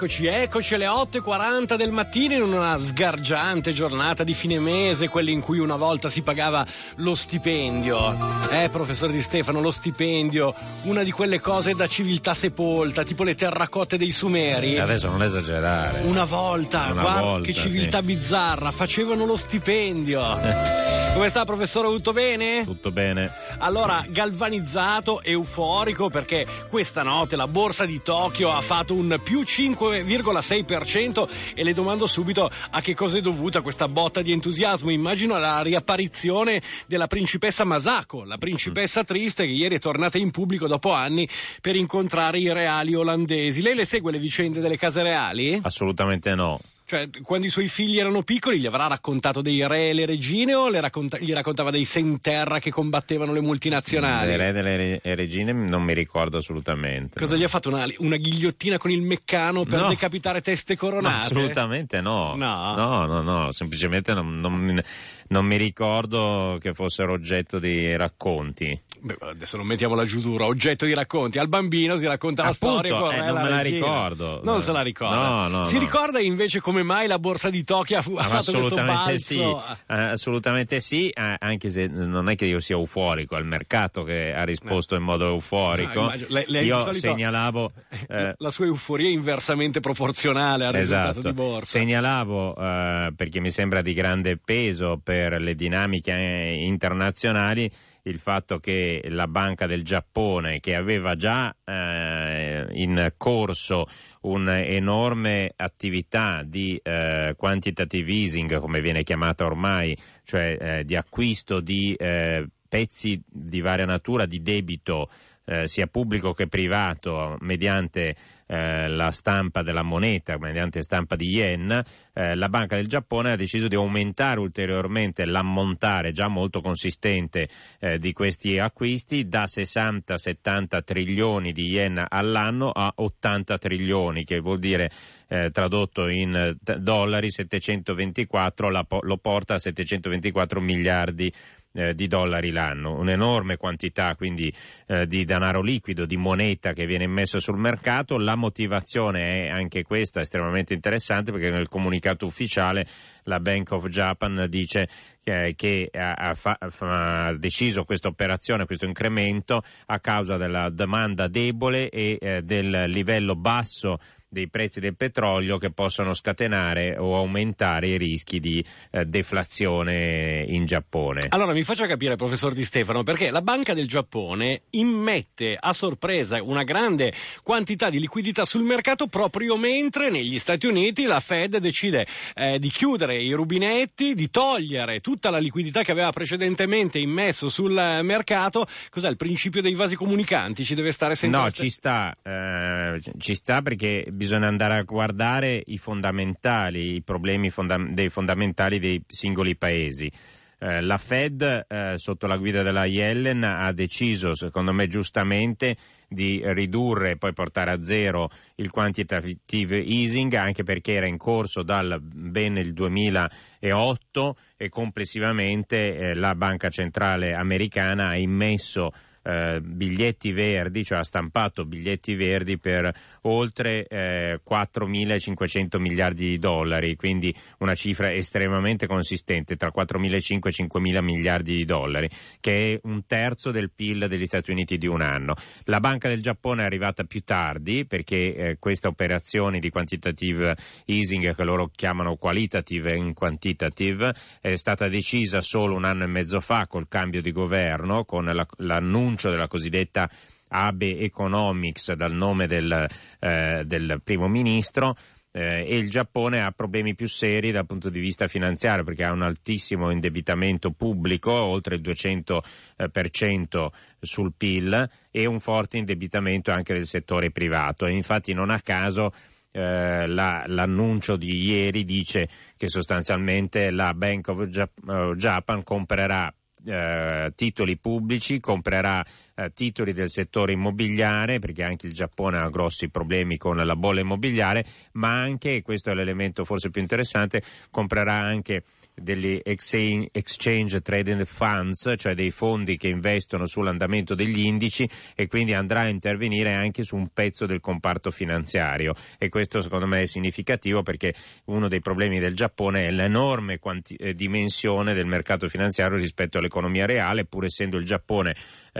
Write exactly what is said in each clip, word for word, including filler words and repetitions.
eccoci, eccoci alle otto e quaranta del mattino in una sgargiante giornata di fine mese, quella in cui una volta si pagava lo stipendio. Eh, professor Di Stefano, lo stipendio, una di quelle cose da civiltà sepolta, tipo le terracotte dei Sumeri. Adesso non esagerare. Una volta, una guarda volta, che civiltà sì. bizzarra, facevano lo stipendio. Come sta, professore? Tutto bene? Tutto bene. Allora, galvanizzato, euforico, perché questa notte la borsa di Tokyo ha fatto un più cinque virgola sei per cento e le domando subito a che cosa è dovuta questa botta di entusiasmo. Immagino la riapparizione della principessa Masako, la principessa triste che ieri è tornata in pubblico dopo anni per incontrare i reali olandesi. Lei le segue le vicende delle case reali? Assolutamente no. Cioè, quando i suoi figli erano piccoli gli avrà raccontato dei re e le regine o le racconta- gli raccontava dei senterra che combattevano le multinazionali? Dei re e delle re- e regine non mi ricordo assolutamente. Cosa no. gli ha fatto? Una, una ghigliottina con il meccano per No. decapitare teste coronate? No, assolutamente no. No? No, no, no, semplicemente non, non, mi- non mi ricordo che fossero oggetto di racconti. Beh, adesso non mettiamola giù dura, oggetto di racconti. Al bambino si racconta la Appunto, storia con eh, re e non la me la regina. ricordo. Non No. se la ricorda. No, no, si no. ricorda invece come mai la borsa di Tokyo ha, fu- ha Ah, fatto questo assolutamente balzo? sì, eh, assolutamente sì, eh, anche se non è che io sia euforico, è il mercato che ha risposto in modo euforico. Ah, immagino. Lei- lei di io solito- segnalavo eh, La sua euforia è inversamente proporzionale al risultato esatto, di borsa. segnalavo eh, perché mi sembra di grande peso per le dinamiche eh, internazionali il fatto che la Banca del Giappone, che aveva già eh, in corso un'enorme attività di eh, quantitative easing, come viene chiamata ormai, cioè eh, di acquisto di eh, pezzi di varia natura di debito eh, sia pubblico che privato mediante eh, la stampa della moneta, mediante stampa di yen, eh, la Banca del Giappone ha deciso di aumentare ulteriormente l'ammontare già molto consistente eh, di questi acquisti da sessanta settanta trilioni di yen all'anno a ottanta trilioni, che vuol dire eh, tradotto in eh, dollari settecentoventiquattro, la, lo porta a settecentoventiquattro miliardi Eh, di dollari l'anno, un'enorme quantità quindi eh, di denaro liquido, di moneta che viene immesso sul mercato. La motivazione è anche questa estremamente interessante, perché nel comunicato ufficiale la Bank of Japan dice eh, che ha, ha, fa, ha deciso questa operazione, questo incremento a causa della domanda debole e eh, del livello basso dei prezzi del petrolio, che possono scatenare o aumentare i rischi di eh, deflazione in Giappone. Allora mi faccia capire, professor Di Stefano, perché la Banca del Giappone immette a sorpresa una grande quantità di liquidità sul mercato proprio mentre negli Stati Uniti la Fed decide eh, di chiudere i rubinetti, di togliere tutta la liquidità che aveva precedentemente immesso sul mercato. Cos'è il principio dei vasi comunicanti? Ci deve stare sempre... No, st- ci sta, eh, ci sta perché bisogna andare a guardare i fondamentali, i problemi fonda- dei fondamentali dei singoli paesi. Eh, la Fed, eh, sotto la guida della Yellen, ha deciso, secondo me giustamente, di ridurre e poi portare a zero il quantitative easing, anche perché era in corso dal ben il duemilaotto e complessivamente eh, la Banca Centrale Americana ha immesso Eh, biglietti verdi, cioè ha stampato biglietti verdi per oltre eh, quattromilacinquecento miliardi di dollari, quindi una cifra estremamente consistente, tra quattromilacinquecento e cinquemila miliardi di dollari, che è un terzo del P I L degli Stati Uniti di un anno. La Banca del Giappone è arrivata più tardi perché eh, queste operazioni di quantitative easing, che loro chiamano qualitative in quantitative, è stata decisa solo un anno e mezzo fa col cambio di governo, con la, l'annuncio della cosiddetta Abe Economics dal nome del, eh, del primo ministro, eh, e il Giappone ha problemi più seri dal punto di vista finanziario perché ha un altissimo indebitamento pubblico, oltre il duecento per cento sul P I L, e un forte indebitamento anche del settore privato. E infatti non a caso eh, la, l'annuncio di ieri dice che sostanzialmente la Bank of Japan comprerà Eh, titoli pubblici, comprerà eh, titoli del settore immobiliare, perché anche il Giappone ha grossi problemi con la bolla immobiliare, ma anche, questo è l'elemento forse più interessante, comprerà anche degli exchange traded funds, cioè dei fondi che investono sull'andamento degli indici, e quindi andrà a intervenire anche su un pezzo del comparto finanziario, e questo secondo me è significativo perché uno dei problemi del Giappone è l'enorme quanti- eh, dimensione del mercato finanziario rispetto all'economia reale, pur essendo il Giappone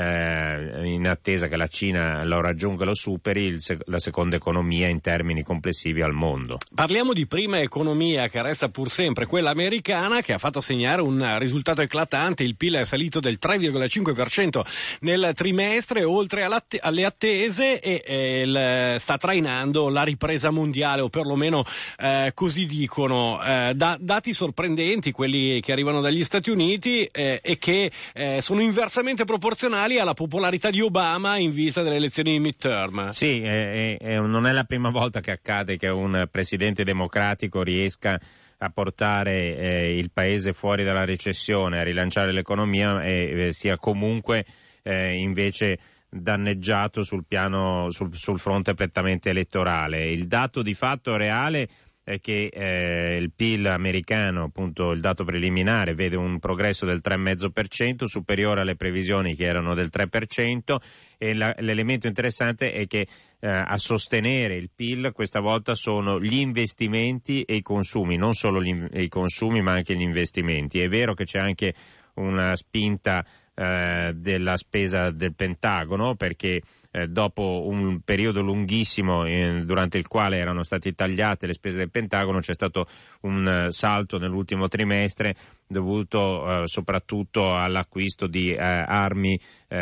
eh, in attesa che la Cina lo raggiunga e lo superi, il sec- la seconda economia in termini complessivi al mondo. Parliamo di prima economia, che resta pur sempre quella americana, che ha fatto segnare un risultato eclatante. Il P I L è salito del tre virgola cinque per cento nel trimestre, oltre allatte- alle attese, e eh, il, sta trainando la ripresa mondiale, o perlomeno eh, così dicono. Eh, da, dati sorprendenti quelli che arrivano dagli Stati Uniti eh, e che eh, sono inversamente proporzionali alla popolarità di Obama in vista delle elezioni di midterm. Sì, è, è, non è la prima volta che accade che un presidente democratico riesca a portare eh, il paese fuori dalla recessione, a rilanciare l'economia, e eh, sia comunque eh, invece danneggiato sul piano, sul, sul fronte prettamente elettorale. Il dato di fatto reale è che eh, il P I L americano, appunto il dato preliminare, vede un progresso del tre virgola cinque per cento, superiore alle previsioni che erano del tre per cento, e la, l'elemento interessante è che eh, a sostenere il P I L questa volta sono gli investimenti e i consumi, non solo gli, i consumi ma anche gli investimenti. È vero che c'è anche una spinta eh, della spesa del Pentagono, perché Eh, dopo un periodo lunghissimo eh, durante il quale erano state tagliate le spese del Pentagono, c'è stato un uh, salto nell'ultimo trimestre dovuto uh, soprattutto all'acquisto di uh, armi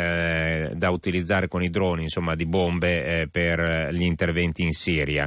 uh, da utilizzare con i droni, insomma di bombe uh, per gli interventi in Siria.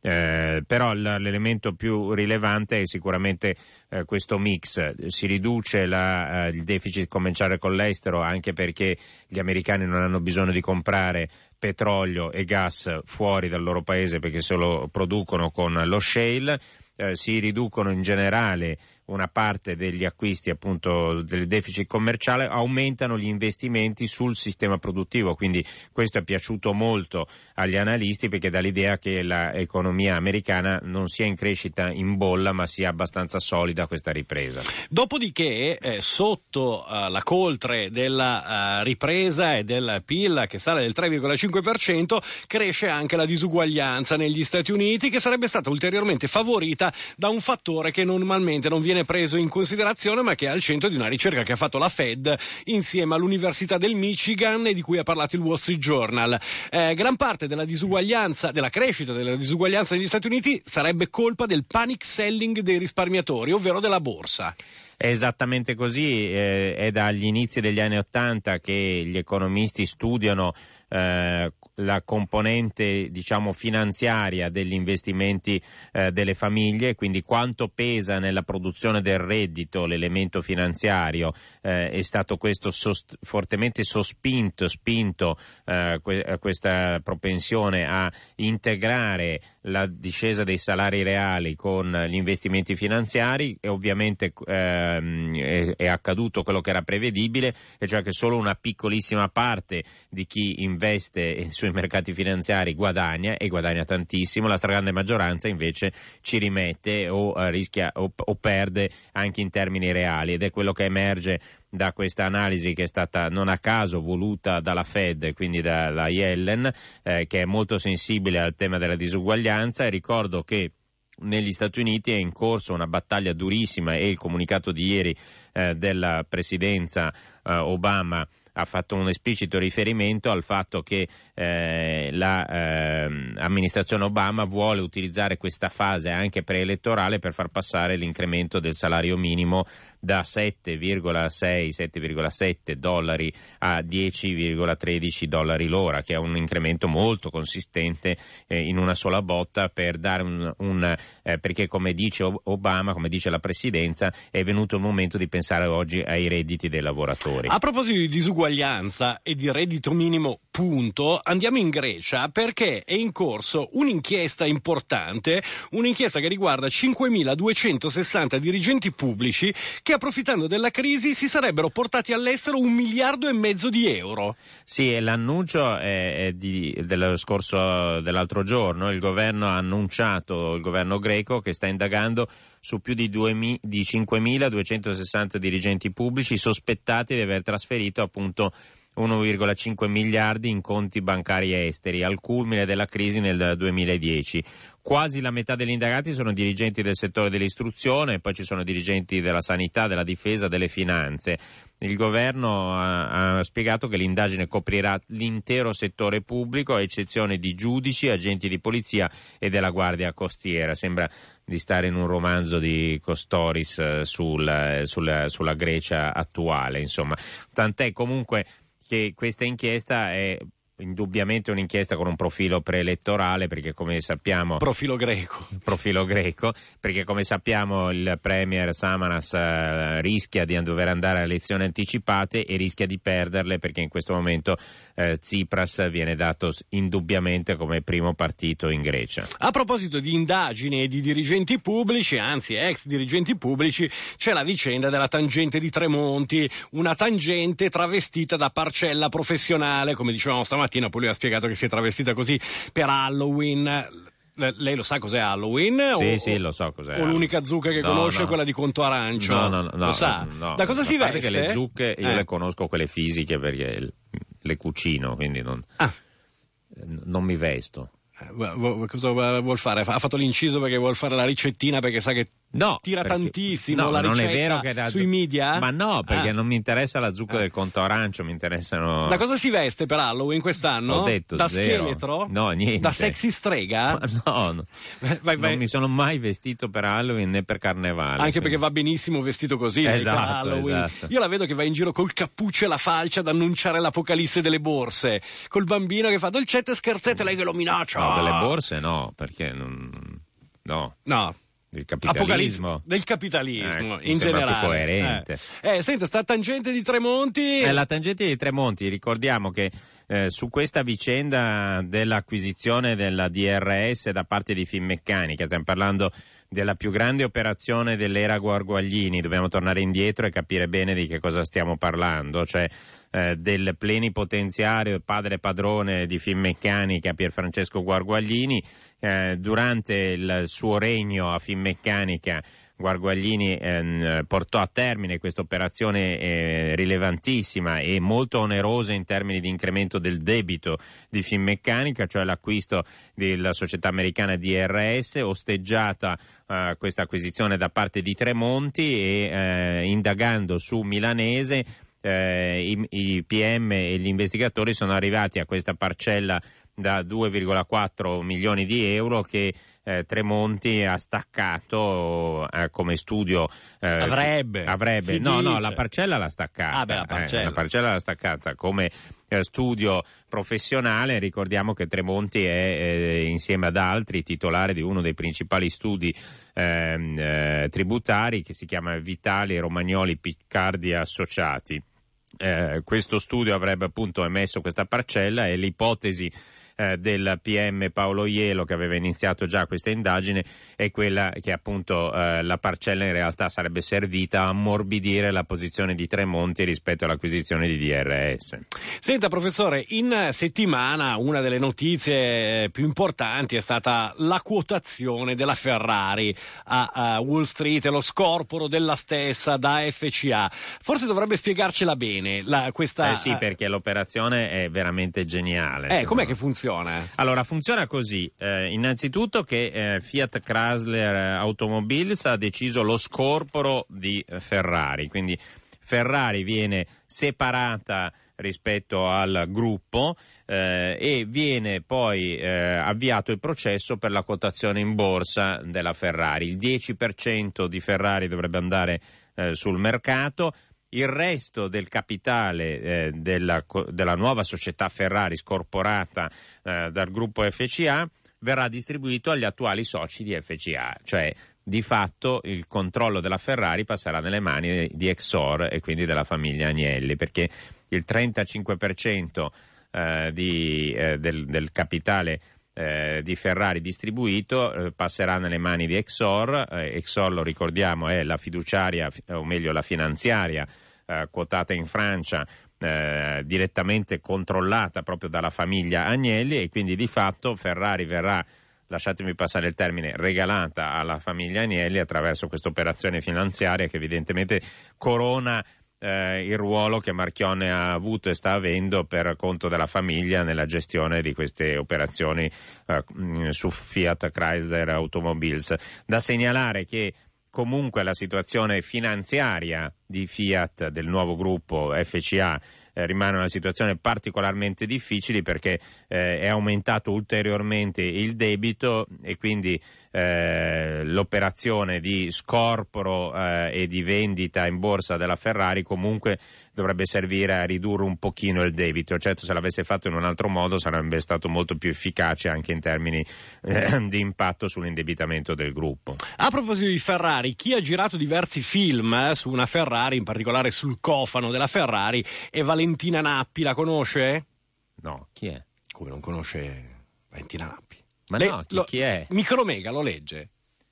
Eh, però l'elemento più rilevante è sicuramente eh, questo mix. Si riduce la, eh, il deficit commerciale con l'estero, anche perché gli americani non hanno bisogno di comprare petrolio e gas fuori dal loro paese, perché se lo producono con lo shale. Eh, si riducono in generale una parte degli acquisti, appunto del deficit commerciale, aumentano gli investimenti sul sistema produttivo, quindi questo è piaciuto molto agli analisti, perché dà l'idea che l'economia americana non sia in crescita in bolla ma sia abbastanza solida questa ripresa. Dopodiché eh, sotto uh, la coltre della uh, ripresa e del P I L che sale del tre virgola cinque per cento, cresce anche la disuguaglianza negli Stati Uniti, che sarebbe stata ulteriormente favorita da un fattore che normalmente non viene preso in considerazione, ma che è al centro di una ricerca che ha fatto la Fed insieme all'Università del Michigan e di cui ha parlato il Wall Street Journal. Eh, gran parte della disuguaglianza, della crescita della disuguaglianza negli Stati Uniti sarebbe colpa del panic selling dei risparmiatori, ovvero della borsa. È esattamente così, eh, è dagli inizi degli anni Ottanta che gli economisti studiano eh, la componente, diciamo, finanziaria degli investimenti eh, delle famiglie, quindi quanto pesa nella produzione del reddito l'elemento finanziario. Eh, è stato questo sost- fortemente sospinto, spinto eh, que- questa propensione a integrare la discesa dei salari reali con gli investimenti finanziari, e ovviamente ehm, è, è accaduto quello che era prevedibile, e cioè che solo una piccolissima parte di chi investe sui mercati finanziari guadagna, e guadagna tantissimo. La stragrande maggioranza invece ci rimette o eh, rischia o, o perde anche in termini reali, ed è quello che emerge da questa analisi, che è stata non a caso voluta dalla Fed, quindi dalla Yellen, eh, che è molto sensibile al tema della disuguaglianza. E ricordo che negli Stati Uniti è in corso una battaglia durissima, e il comunicato di ieri eh, della presidenza eh, Obama ha fatto un esplicito riferimento al fatto che eh, l'amministrazione la, eh, Obama vuole utilizzare questa fase anche preelettorale per far passare l'incremento del salario minimo da sette virgola sei sette virgola sette dollari a dieci virgola tredici dollari l'ora, che è un incremento molto consistente eh, in una sola botta, per dare un, un eh, perché, come dice Obama, come dice la presidenza, è venuto il momento di pensare oggi ai redditi dei lavoratori. A proposito di disuguaglianza e di reddito minimo, punto, andiamo in Grecia, perché è in corso un'inchiesta importante, un'inchiesta che riguarda cinquemiladuecentosessanta dirigenti pubblici che che approfittando della crisi si sarebbero portati all'estero un miliardo e mezzo di euro. Sì, e l'annuncio è, è di, dello scorso, dell'altro giorno. Il governo ha annunciato, il governo greco, che sta indagando su più di, due, di cinquemiladuecentosessanta dirigenti pubblici sospettati di aver trasferito appunto uno virgola cinque miliardi in conti bancari esteri al culmine della crisi nel duemiladieci. Quasi la metà degli indagati sono dirigenti del settore dell'istruzione, poi ci sono dirigenti della sanità, della difesa, delle finanze. Il governo ha, ha spiegato che l'indagine coprirà l'intero settore pubblico, a eccezione di giudici, agenti di polizia e della guardia costiera. Sembra di stare in un romanzo di Kostoris sul, sul, sulla Grecia attuale, insomma. Tant'è comunque che questa inchiesta è indubbiamente un'inchiesta con un profilo preelettorale, perché come sappiamo profilo greco profilo greco perché come sappiamo il premier Samaras eh, rischia di dover andare a elezioni anticipate e rischia di perderle, perché in questo momento eh, Tsipras viene dato indubbiamente come primo partito in Grecia. A proposito di indagini e di dirigenti pubblici, anzi ex dirigenti pubblici, c'è la vicenda della tangente di Tremonti, una tangente travestita da parcella professionale, come dicevamo stamattina. Poi lui ha spiegato che si è travestita così per Halloween. Lei lo sa cos'è Halloween? Sì, o, sì, lo so cos'è. O l'unica zucca che no, conosce no. è quella di Conto Arancio? No, no, no. Lo sa? No, da cosa si veste? Che le zucche io eh. le conosco quelle fisiche perché le cucino, quindi non, ah. non mi vesto. Cosa vuol fare? Ha fatto l'inciso perché vuol fare la ricettina, perché sa che no, tira perché, tantissimo no, la non ricetta è vero che da, sui media? Ma no, perché ah. non mi interessa la zucca ah. del Conto Arancio, mi interessano... Da cosa si veste per Halloween quest'anno? Ho detto da zero. scheletro? No, niente. Da sexy strega? Ma no, no. vai, vai. Non mi sono mai vestito per Halloween né per Carnevale. Anche quindi. Perché va benissimo vestito così, esatto, per Halloween. Esatto. Io la vedo che va in giro col cappuccio e la falce ad annunciare l'apocalisse delle borse, col bambino che fa dolcette e scherzette, lei che lo minaccia. No, delle borse no, perché non... No. No. Del capitalismo. Del capitalismo, eh, in generale. Più coerente. Eh. eh, senta, sta tangente di Tremonti. Eh, la tangente di Tremonti, ricordiamo che eh, su questa vicenda dell'acquisizione della D R S da parte di Finmeccanica, stiamo parlando della più grande operazione dell'era Guarguaglini, dobbiamo tornare indietro e capire bene di che cosa stiamo parlando, cioè eh, del plenipotenziario, padre padrone di Finmeccanica, Pierfrancesco Guarguaglini. Eh, durante il suo regno a Finmeccanica, Guarguaglini eh, portò a termine questa operazione eh, rilevantissima e molto onerosa in termini di incremento del debito di Finmeccanica, cioè l'acquisto della società americana D R S, osteggiata eh, questa acquisizione da parte di Tremonti e eh, indagando su Milanese eh, i, i P M e gli investigatori sono arrivati a questa parcella da due virgola quattro milioni di euro che eh, Tremonti ha staccato eh, come studio eh, avrebbe, avrebbe. no dice. no la parcella l'ha staccata ah, beh, la, parcella. Eh, la parcella l'ha staccata come eh, studio professionale. Ricordiamo che Tremonti è eh, insieme ad altri titolare di uno dei principali studi eh, eh, tributari che si chiama Vitali Romagnoli Piccardi Associati. Eh, questo studio avrebbe appunto emesso questa parcella e l'ipotesi eh, del P M Paolo Ielo, che aveva iniziato già questa indagine, è quella che appunto eh, la parcella in realtà sarebbe servita a ammorbidire la posizione di Tremonti rispetto all'acquisizione di D R S. Senta professore, in settimana una delle notizie più importanti è stata la quotazione della Ferrari a, a Wall Street e lo scorporo della stessa da F C A. Forse dovrebbe spiegarcela bene la, questa... Eh sì, perché l'operazione è veramente geniale. Eh, com'è che funziona? Allora, funziona così. Eh, innanzitutto che eh, Fiat Chrysler Automobiles ha deciso lo scorporo di eh, Ferrari, quindi Ferrari viene separata rispetto al gruppo eh, e viene poi eh, avviato il processo per la quotazione in borsa della Ferrari. Il dieci per cento di Ferrari dovrebbe andare eh, sul mercato. Il resto del capitale eh, della, della nuova società Ferrari scorporata eh, dal gruppo F C A verrà distribuito agli attuali soci di F C A, cioè di fatto il controllo della Ferrari passerà nelle mani di Exor e quindi della famiglia Agnelli, perché il trentacinque per cento eh, di, eh, del, del capitale eh, di Ferrari distribuito eh, passerà nelle mani di Exor. eh, Exor, lo ricordiamo, è la fiduciaria, o meglio la finanziaria eh, quotata in Francia, eh, direttamente controllata proprio dalla famiglia Agnelli, e quindi di fatto Ferrari verrà, lasciatemi passare il termine, regalata alla famiglia Agnelli attraverso questa operazione finanziaria che evidentemente corona eh, il ruolo che Marchionne ha avuto e sta avendo per conto della famiglia nella gestione di queste operazioni eh, su Fiat Chrysler Automobiles. Da segnalare che comunque la situazione finanziaria di Fiat, del nuovo gruppo F C A, eh, rimane una situazione particolarmente difficile, perché eh, è aumentato ulteriormente il debito, e quindi eh, l'operazione di scorporo eh, e di vendita in borsa della Ferrari comunque dovrebbe servire a ridurre un pochino il debito. Certo, se l'avesse fatto in un altro modo sarebbe stato molto più efficace anche in termini eh, di impatto sull'indebitamento del gruppo. A proposito di Ferrari, chi ha girato diversi film eh, su una Ferrari, in particolare sul cofano della Ferrari, è Valentina Nappi. La conosce? No, chi è? Come non conosce Valentina Nappi? Ma lei, no, chi, lo, chi è? Micromega lo legge?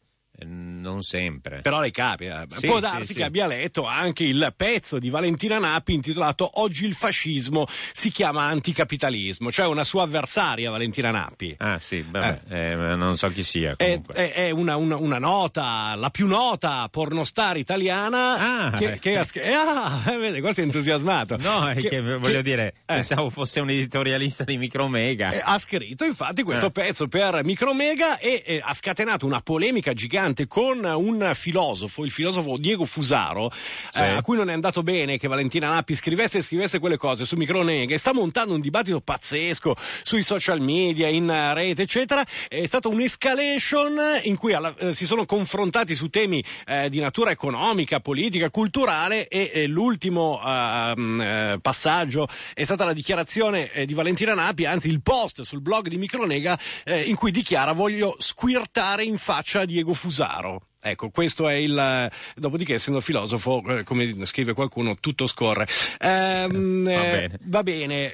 Non sempre. Però le capita. Sì, Può sì, darsi sì. che abbia letto anche il pezzo di Valentina Nappi intitolato Oggi il fascismo si chiama anticapitalismo, cioè una sua avversaria, Valentina Nappi. Ah sì, vabbè, eh. Eh, non so chi sia È, comunque. è, è una, una, una nota, la più nota pornostar italiana Ah, che, che ha scritto. Eh, ah, vede, qua si è entusiasmato. No, è che, che voglio che, dire, eh. pensavo fosse un editorialista di Micromega. Eh, ha scritto infatti questo eh. pezzo per Micromega e eh, ha scatenato una polemica gigante con un filosofo, il filosofo Diego Fusaro, sì. eh, a cui non è andato bene che Valentina Nappi scrivesse e scrivesse quelle cose su Micromega, e sta montando un dibattito pazzesco sui social media, in rete, eccetera. È stata un'escalation in cui alla, eh, si sono confrontati su temi eh, di natura economica, politica, culturale, e eh, l'ultimo eh, passaggio è stata la dichiarazione eh, di Valentina Nappi, anzi il post sul blog di Micromega eh, in cui dichiara: voglio squirtare in faccia a Diego Fusaro. Ecco, questo è il. Dopodiché, essendo filosofo, eh, come scrive qualcuno, tutto scorre. Ehm, va eh, bene. Va bene.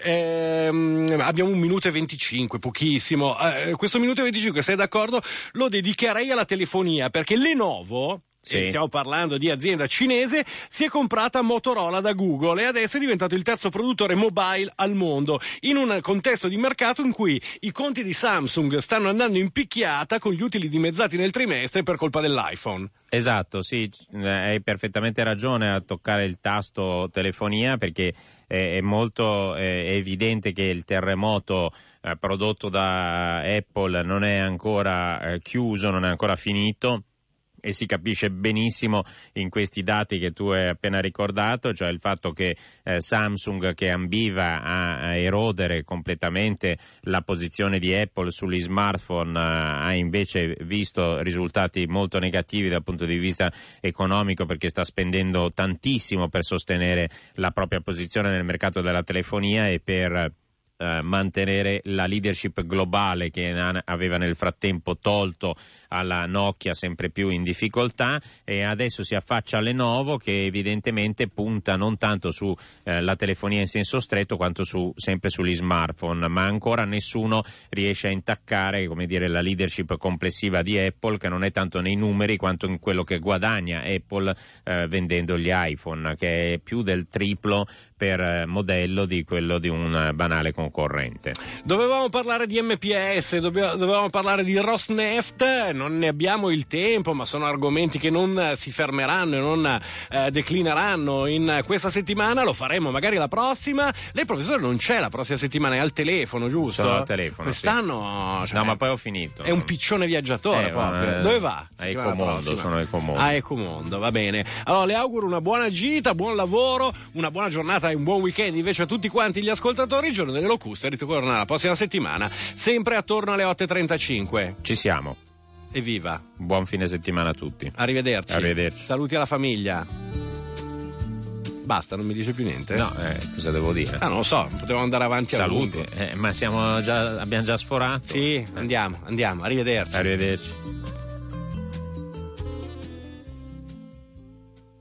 Ehm, abbiamo un minuto e venticinque, pochissimo. Eh, questo minuto e venticinque, sei d'accordo? Lo dedicherei alla telefonia, perché Lenovo. Sì. E stiamo parlando di azienda cinese, si è comprata Motorola da Google e adesso è diventato il terzo produttore mobile al mondo, in un contesto di mercato in cui i conti di Samsung stanno andando in picchiata con gli utili dimezzati nel trimestre per colpa dell'iPhone. Esatto, sì, hai perfettamente ragione a toccare il tasto telefonia, perché è molto è evidente che il terremoto eh, prodotto da Apple non è ancora eh, chiuso, non è ancora finito. E si capisce benissimo in questi dati che tu hai appena ricordato, cioè il fatto che eh, Samsung, che ambiva a, a erodere completamente la posizione di Apple sugli smartphone, eh, ha invece visto risultati molto negativi dal punto di vista economico, perché sta spendendo tantissimo per sostenere la propria posizione nel mercato della telefonia e per Eh, mantenere la leadership globale che aveva nel frattempo tolto alla Nokia, sempre più in difficoltà, e adesso si affaccia a Lenovo, che evidentemente punta non tanto su eh, la telefonia in senso stretto quanto su, sempre sugli smartphone, ma ancora nessuno riesce a intaccare, come dire, la leadership complessiva di Apple, che non è tanto nei numeri quanto in quello che guadagna Apple eh, vendendo gli iPhone, che è più del triplo per eh, modello di quello di un eh, banale concorrente. Dovevamo parlare di M P S, dove- dovevamo parlare di Rosneft, non ne abbiamo il tempo, ma sono argomenti che non si fermeranno e non eh, declineranno in questa settimana. Lo faremo magari la prossima. Lei, professore, non c'è la prossima settimana, è al telefono, giusto? Sono al telefono. Quest'anno Sì. cioè, No, ma poi ho finito. è un piccione viaggiatore Eh, proprio. eh, Dove va? A Settimana Ecomondo, prossima. sono a Ecomondo. A Ecomondo, va bene. Allora le auguro una buona gita, buon lavoro, una buona giornata e un buon weekend invece a tutti quanti gli ascoltatori. Il giorno delle locuste ritorna la prossima settimana, sempre attorno alle otto e trentacinque. Ci siamo. Evviva! Buon fine settimana a tutti. Arrivederci. Arrivederci. Saluti alla famiglia. Basta, non mi dice più niente? No, eh, cosa devo dire? Ah, non lo so, potevamo andare avanti a Saluti, lungo. eh, ma siamo già, abbiamo già sforato. Sì, andiamo, andiamo, arrivederci. Arrivederci.